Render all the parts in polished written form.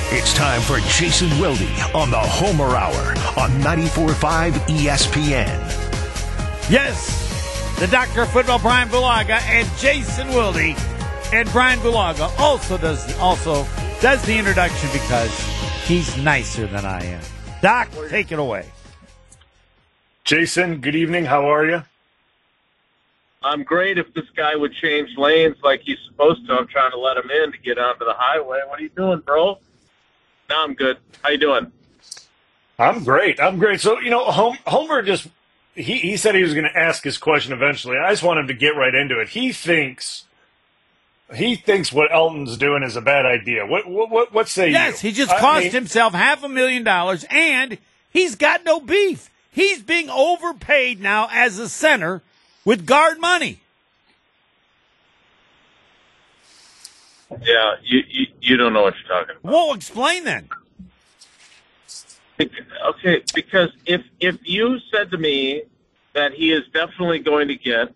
It's time for Jason Wilde on the Homer Hour on 94.5 ESPN. Yes, the Doctor of Football, Brian Bulaga, and Jason Wilde. And Brian Bulaga also does the introduction because he's nicer than I am. Doc, take it away. Jason, good evening. How are you? I'm great. If this guy would change lanes like he's supposed to, I'm trying to let him in to get onto the highway. What are you doing, bro? No, I'm good. How you doing? I'm great. So, Homer just, he said he was going to ask his question eventually. I just want him to get right into it. He thinks what Elton's doing is a bad idea. What say you? Yes, he just cost himself $500,000, and he's got no beef. He's being overpaid now as a center with guard money. Yeah, you don't know what you're talking about. Well, explain then. Okay, because if you said to me that he is definitely going to get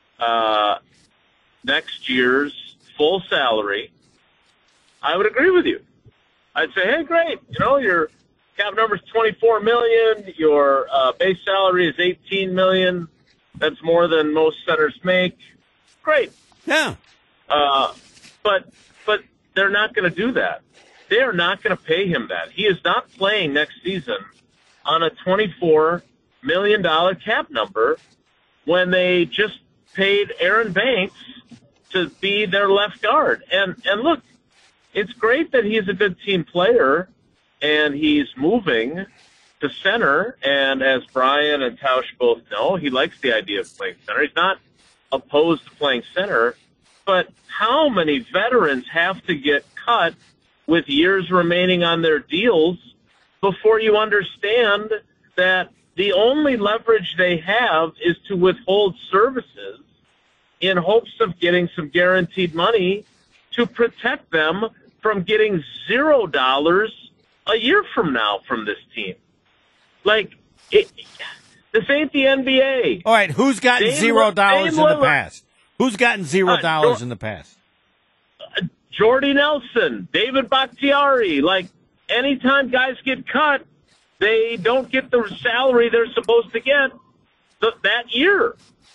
next year's full salary, I would agree with you. I'd say, hey, great. Your cap number is $24 million. Your base salary is $18 million. That's more than most centers make. Great. Yeah. But they're not going to do that. They are not going to pay him that. He is not playing next season on a $24 million cap number when they just paid Aaron Banks to be their left guard. And look, it's great that he's a good team player and he's moving to center. And as Brian and Tausch both know, he likes the idea of playing center. He's not opposed to playing center. But how many veterans have to get cut with years remaining on their deals before you understand that the only leverage they have is to withhold services in hopes of getting some guaranteed money to protect them from getting $0 a year from now from this team? This ain't the NBA. All right, who's gotten $0 in the past? Who's gotten $0 in the past? Jordy Nelson, David Bakhtiari. Anytime guys get cut, they don't get the salary they're supposed to get that year.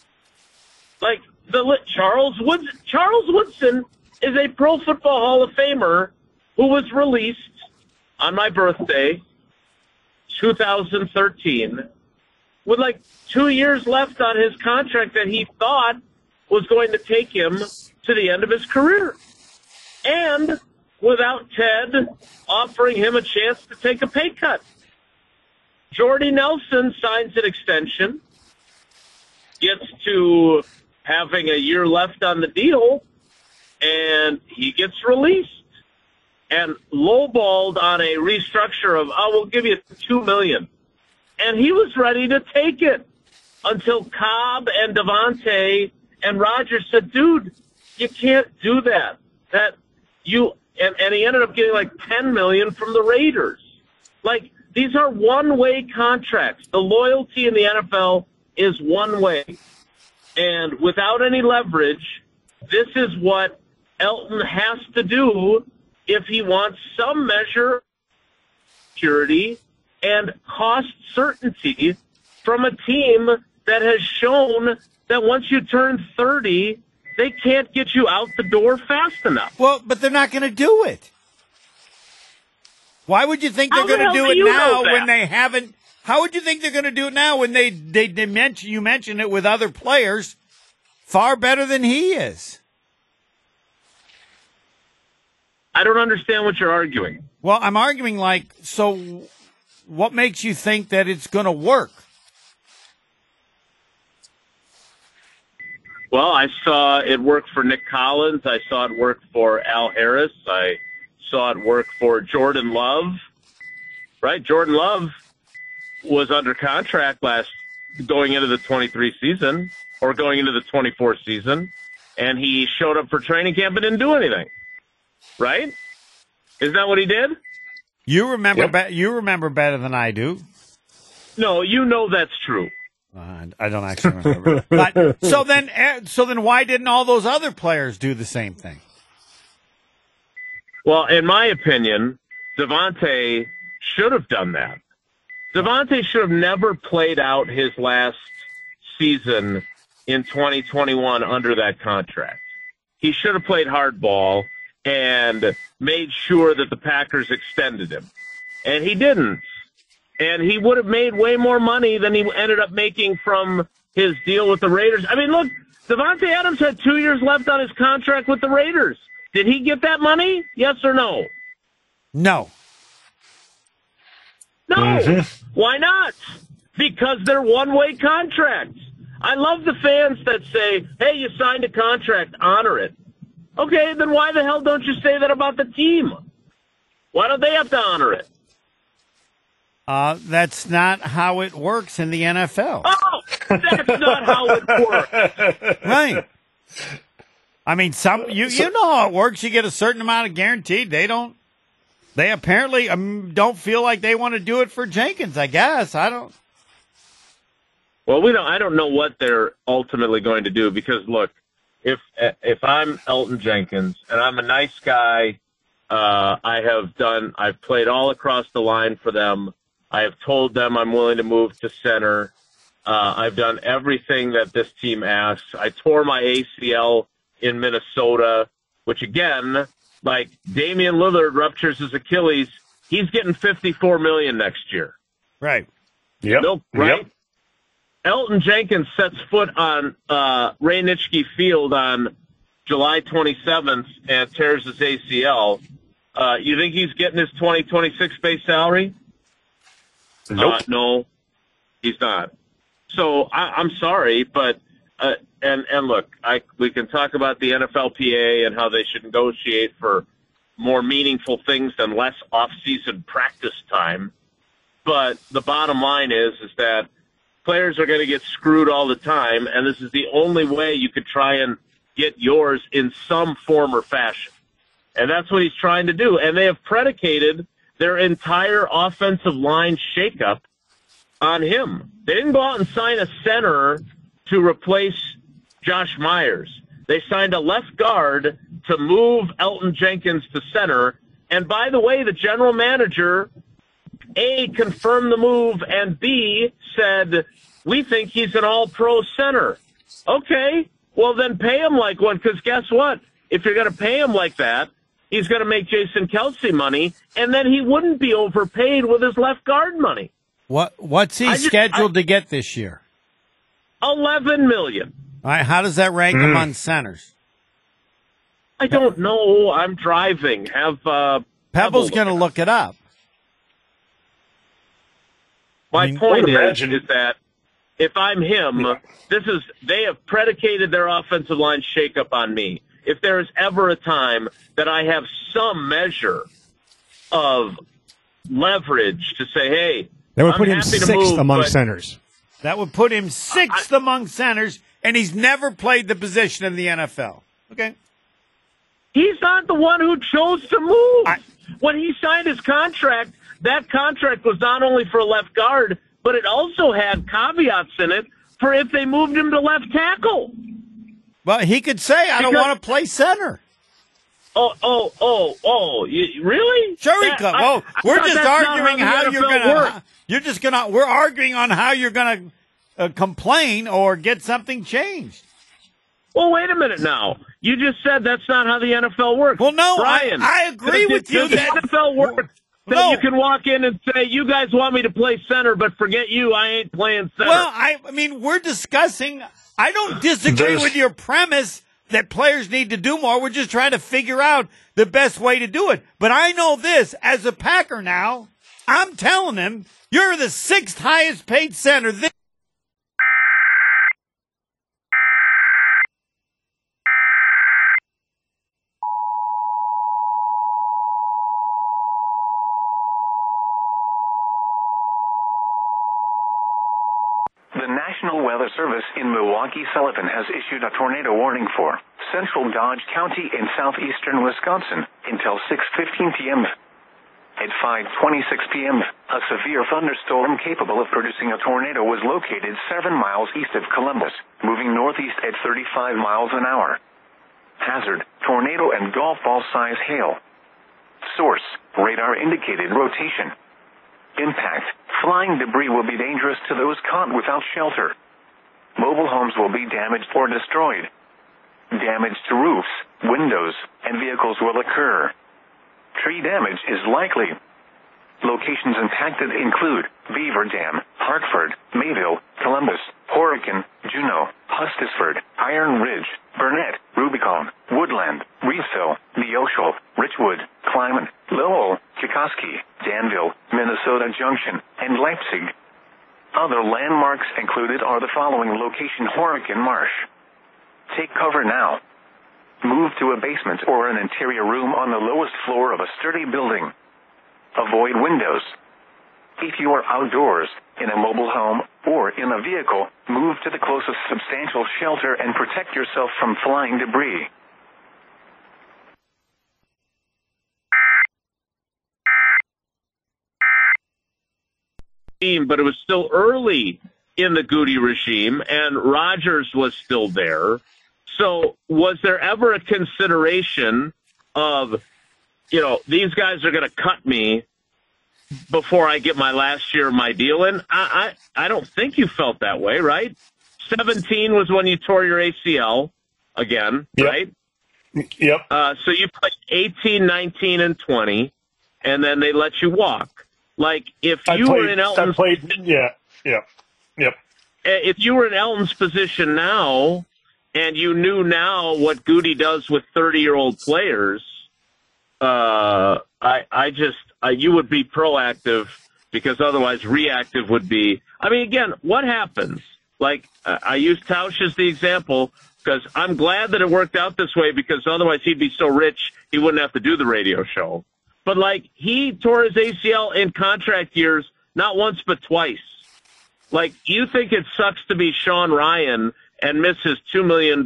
Charles Woodson is a Pro Football Hall of Famer who was released on my birthday, 2013, with 2 years left on his contract that he thought was going to take him to the end of his career. And without Ted offering him a chance to take a pay cut. Jordy Nelson signs an extension, gets to having a year left on the deal, and he gets released. And lowballed on a restructure of, we'll give you $2 million. And he was ready to take it until Cobb and Devontae and Rodgers said, dude, you can't do that. And he ended up getting $10 million from the Raiders. These are one-way contracts. The loyalty in the NFL is one way. And without any leverage, this is what Elton has to do if he wants some measure of security and cost certainty from a team that has shown that once you turn 30, they can't get you out the door fast enough. Well, but they're not going to do it. Why would you think they're going to do it now when they haven't? How would you think they're going to do it now when they you mentioned it with other players far better than he is? I don't understand what you're arguing. Well, I'm arguing so what makes you think that it's going to work? Well, I saw it work for Nick Collins. I saw it work for Al Harris. I saw it work for Jordan Love. Right? Jordan Love was under contract going into the 23 season or going into the 24 season, and he showed up for training camp and didn't do anything. Right? Isn't that what he did? You remember you remember better than I do. No, that's true. I don't actually remember. But so then why didn't all those other players do the same thing? Well, in my opinion, Devontae should have done that. Devontae should have never played out his last season in 2021 under that contract. He should have played hardball and made sure that the Packers extended him. And he didn't. And he would have made way more money than he ended up making from his deal with the Raiders. I mean, look, Devontae Adams had 2 years left on his contract with the Raiders. Did he get that money? Yes or no? No. No. Mm-hmm. Why not? Because they're one-way contracts. I love the fans that say, hey, you signed a contract, honor it. Okay, then why the hell don't you say that about the team? Why don't they have to honor it? That's not how it works in the NFL. Oh, that's not how it works. Right. I mean, you know how it works. You get a certain amount of guaranteed. They apparently don't feel like they want to do it for Jenkins, I guess. I don't. Well, I don't know what they're ultimately going to do because, look, if I'm Elton Jenkins and I'm a nice guy, I've played all across the line for them. I have told them I'm willing to move to center. I've done everything that this team asks. I tore my ACL in Minnesota, which again, like Damian Lillard ruptures his Achilles, he's getting $54 million next year. Right. Yep. Nope, right? Yep. Elton Jenkins sets foot on Ray Nitschke Field on July 27th and tears his ACL. You think he's getting his 2026 base salary? Nope. No, he's not. So I'm sorry, but and look, we can talk about the NFLPA and how they should negotiate for more meaningful things than less off-season practice time. But the bottom line is that players are going to get screwed all the time, and this is the only way you could try and get yours in some form or fashion. And that's what he's trying to do. And they have predicated their entire offensive line shakeup on him. They didn't go out and sign a center to replace Josh Myers. They signed a left guard to move Elton Jenkins to center. And by the way, the general manager, A, confirmed the move, and B, said, we think he's an all-pro center. Okay, well then pay him like one, because guess what? If you're going to pay him like that, he's going to make Jason Kelce money, and then he wouldn't be overpaid with his left guard money. What's he scheduled to get this year? $11 million. All right, how does that rank among centers? I don't know. I'm driving. Have Pebble's going to look it up. My point is imagine that if I'm him, they have predicated their offensive line shakeup on me. If there is ever a time that I have some measure of leverage to say, hey, that would I'm put him happy to sixth move, among but centers. That would put him sixth among centers, and he's never played the position in the NFL. Okay. He's not the one who chose to move. When he signed his contract, that contract was not only for a left guard, but it also had caveats in it for if they moved him to left tackle. Well, he could say, I don't want to play center. Really? Sure he could. Well, we're just arguing how you're going to, we're arguing on how you're going to complain or get something changed. Well, wait a minute now. You just said that's not how the NFL works. Well, no, Brian, I agree with you. The NFL works that you can walk in and say, you guys want me to play center, but forget you, I ain't playing center. Well, I mean, we're discussing, I don't disagree with your premise that players need to do more. We're just trying to figure out the best way to do it. But I know this, as a Packer now, I'm telling him, you're the sixth highest paid center. The National Weather Service in Milwaukee-Sullivan has issued a tornado warning for central Dodge County in southeastern Wisconsin until 6:15 p.m. At 5:26 p.m., a severe thunderstorm capable of producing a tornado was located 7 miles east of Columbus, moving northeast at 35 miles an hour. Hazard, tornado and golf ball size hail. source, radar-indicated rotation. Impact. Flying debris will be dangerous to those caught without shelter. Mobile homes will be damaged or destroyed. Damage to roofs, windows, and vehicles will occur. Tree damage is likely. Locations impacted include Beaver Dam, Hartford, Mayville, Columbus, Horicon, Juneau, Hustisford, Iron Ridge, Burnett, Rubicon, Woodland, Reedsville, Neosho, Richwood, Kleiman, Lowell, Kikoski, Danville, Minnesota Junction, and Leipzig. Other landmarks included are the following location: Horicon Marsh. Take cover now. Move to a basement or an interior room on the lowest floor of a sturdy building. Avoid windows. If you are outdoors, in a mobile home, or in a vehicle, move to the closest substantial shelter and protect yourself from flying debris. But it was still early in the Goody regime, and Rodgers was still there. So was there ever a consideration of, these guys are going to cut me before I get my last year of my deal in? I don't think you felt that way, right? 17 was when you tore your ACL again, Yep. right? Yep. So you played 18, 19, and 20, and then they let you walk. Like, if you were in Elton's if you were in Elton's position now, and you knew now what Goody does with 30-year-old players, you would be proactive, because otherwise reactive would be. I mean, again, what happens? Like, I use Tausch as the example because I'm glad that it worked out this way, because otherwise he'd be so rich he wouldn't have to do the radio show. But, like, he tore his ACL in contract years not once but twice. Like, you think it sucks to be Sean Ryan and miss his $2 million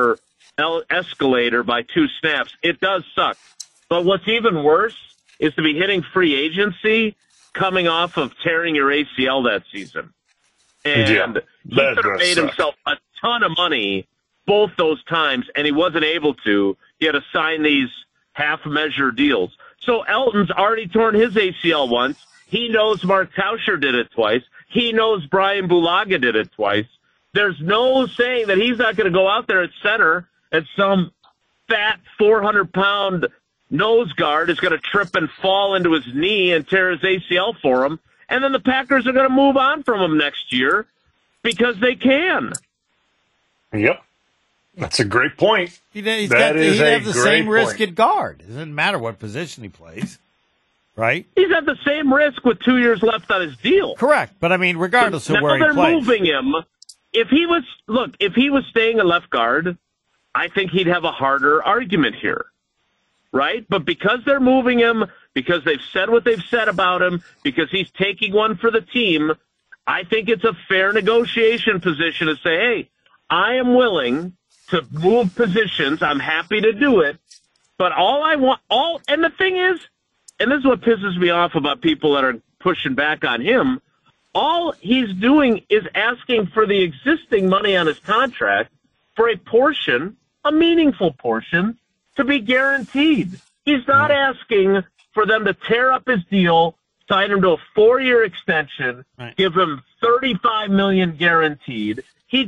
escalator by 2 snaps. It does suck. But what's even worse is to be hitting free agency coming off of tearing your ACL that season. And he could have made himself a ton of money both those times, and he wasn't able to. He had to sign these half-measure deals. So Elton's already torn his ACL once. He knows Mark Tauscher did it twice. He knows Brian Bulaga did it twice. There's no saying that he's not going to go out there at center and some fat 400-pound nose guard is going to trip and fall into his knee and tear his ACL for him. And then the Packers are going to move on from him next year because they can. Yep. That's a great point. He'd have the same risk at guard. It doesn't matter what position he plays, right? He's at the same risk with 2 years left on his deal. Correct. But, I mean, regardless of where he plays. Now they're moving him. If he was staying a left guard, I think he'd have a harder argument here, right? But because they're moving him, because they've said what they've said about him, because he's taking one for the team, I think it's a fair negotiation position to say, hey, I am willing to move positions. I'm happy to do it. But and the thing is, and this is what pisses me off about people that are pushing back on him, all he's doing is asking for the existing money on his contract for a meaningful portion, to be guaranteed. He's not asking for them to tear up his deal, sign him to a 4-year extension, give him $35 million guaranteed.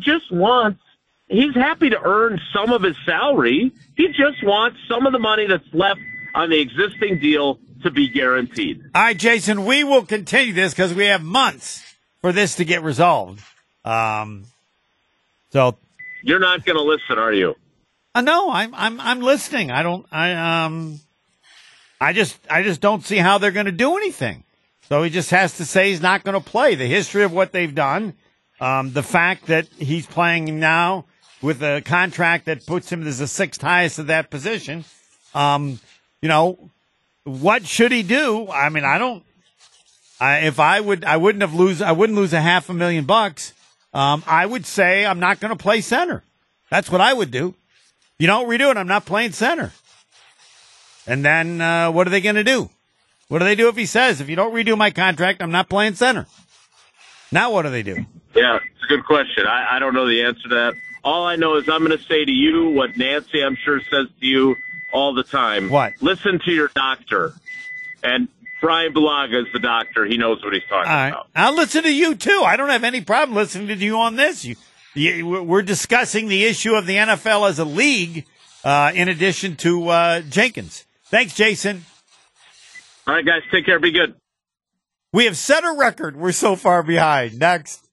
He's happy to earn some of his salary. He just wants some of the money that's left on the existing deal to be guaranteed. All right, Jason, we will continue this because we have months for this to get resolved. So you're not going to listen, are you? No, I'm listening. I just don't see how they're going to do anything. So he just has to say he's not going to play. The history of what they've done, the fact that he's playing now with a contract that puts him as the 6th highest of that position. What should he do? I mean, I wouldn't lose $500,000. I would say I'm not going to play center. That's what I would do. You don't redo it, I'm not playing center. And then what are they going to do? What do they do if he says, if you don't redo my contract, I'm not playing center? Now what do they do? Yeah, it's a good question. I don't know the answer to that. All I know is I'm going to say to you what Nancy, I'm sure, says to you all the time. What? Listen to your doctor. And Brian Bulaga is the doctor. He knows what he's talking about. I'll listen to you, too. I don't have any problem listening to you on this. We're discussing the issue of the NFL as a league in addition to Jenkins. Thanks, Jason. All right, guys. Take care. Be good. We have set a record. We're so far behind. Next.